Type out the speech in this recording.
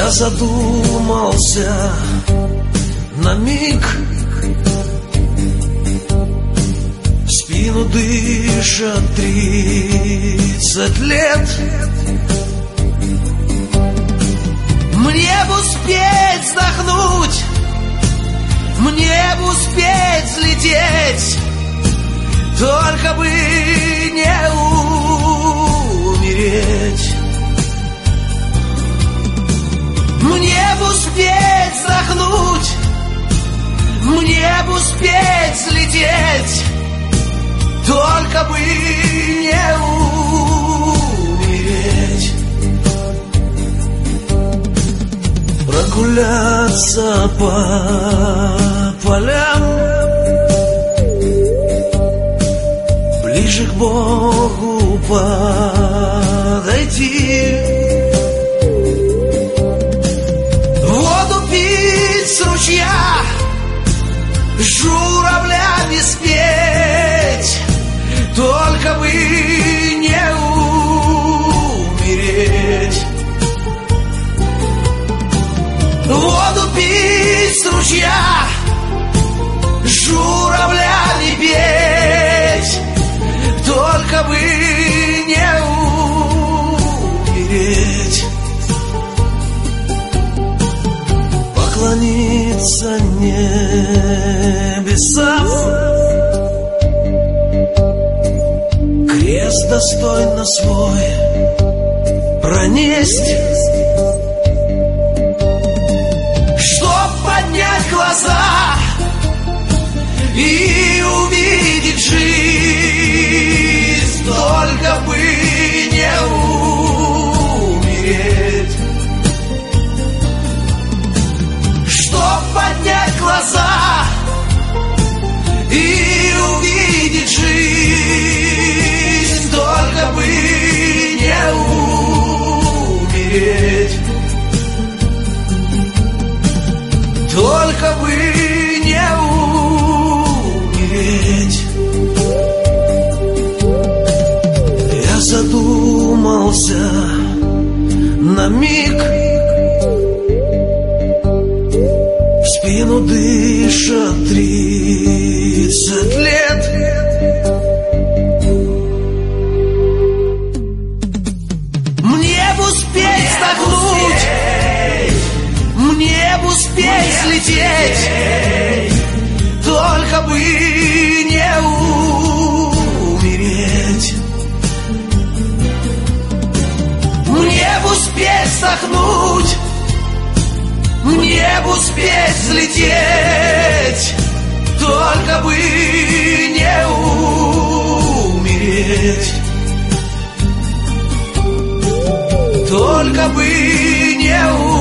Я задумался на миг, в спину дышат 30 лет. Мне бы успеть вздохнуть, мне бы успеть взлететь, только бы не умереть. Мне бы успеть вздохнуть, мне бы успеть взлететь, только бы не умереть. Прогуляться по полям, ближе к Богу подойти, воду пить с ручья, журавлями спеть, только бы не умереть. Воду пить с ручья, журавлями петь, только бы не умереть. Поклониться небесам, крест достойно свой пронесть, чтоб поднять глаза и увидеть жизнь, только бы не умереть. Чтоб поднять глаза и увидеть жизнь, только бы не умереть. Только бы не умереть. Я задумался на миг, в спину дышат 30 лет. Мне бы успеть вздохнуть, мне бы успеть взлететь, только бы не умереть. Мне бы успеть вздохнуть, мне бы успеть взлететь, только бы не умереть. Только бы не умереть.